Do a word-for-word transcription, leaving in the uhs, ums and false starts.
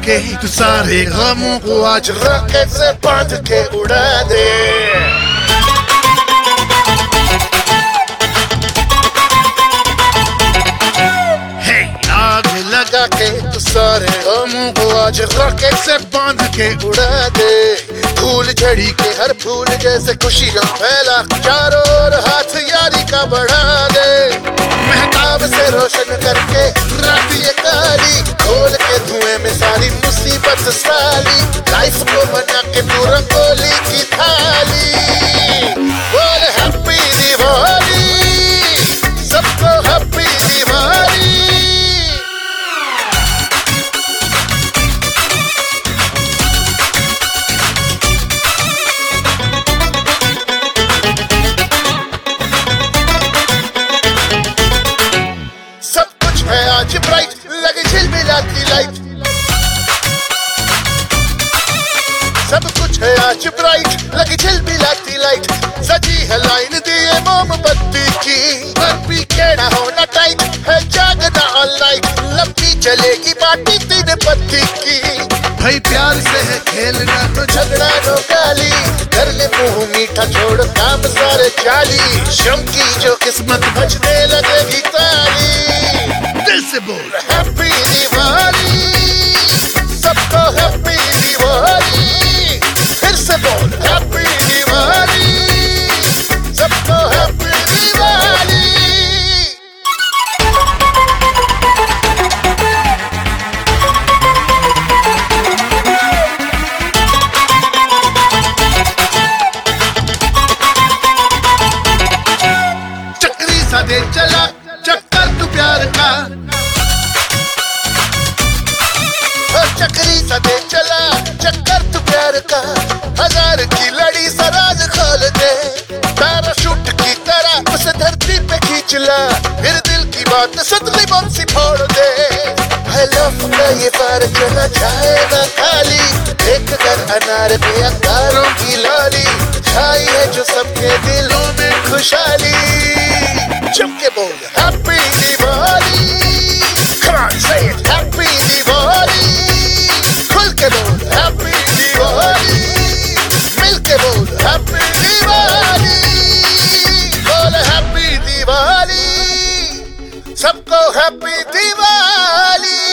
के तू सारे गमों को आज रॉकेट से बांध के उड़ा दे। लगा के तू सारे गमों को आज रॉकेट से बांध के उड़ा दे। फूल झड़ी के हर फूल जैसे खुशियां फैला, चारों ओर हाथ यारी का बढ़ा दे। महताब से रोशन करके रात ये काली, खोल के धुएं में सारी मुसीबत साली। लाइफ को बना के तू रंगोली की थाली, बोल हैप्पी दिवाली, सबको हैप्पी दिवाली। आज ब्राइट लगे झिलमिलाती लाइट, सब कुछ है आज ब्राइट लगे झिलमिलाती लाइट। सजी है लाइन दिए मोमबत्ती की, बर्फी केड़ा होना टाइट है जागना ऑल नाइट। लंबी चलेगी पार्टी तीन पत्ती की, भाई प्यार से है खेलना तो झगड़ा नो गाली। कर ले मुंह मीठा छोड़ काम सारे चाली, शम की जो किस्मत बजने लगेगी ताली। दिल से बोल हैप्पी दिवाली, सबको हैप्पी दिवाली। फिर से बोल हैप्पी दिवाली, सबको हैप्पी दिवाली। चक्री सा दे चला चक्कर तू प्यार का, चक्री सा दे चला चक्कर तू प्यार का। हजार की लड़ी सा राज खोल दे, पैराशूट की तरह उसे धरती पे खींच ला। फिर दिल की बात सतली बंसी फोड़ दे। हेलो का ये पार चला जाएगा खाली, देख कर अनार पे अंगारों की लाली। छाई है जो सबके दिलों में खुशहाली, जम के बोल happy Diwali. Come on, say it, happy Diwali. खुल के बोल हैप्पी दिवाली, मिल के बोल हैप्पी दिवाली। बोल हैप्पी दिवाली, सबको हैप्पी दिवाली।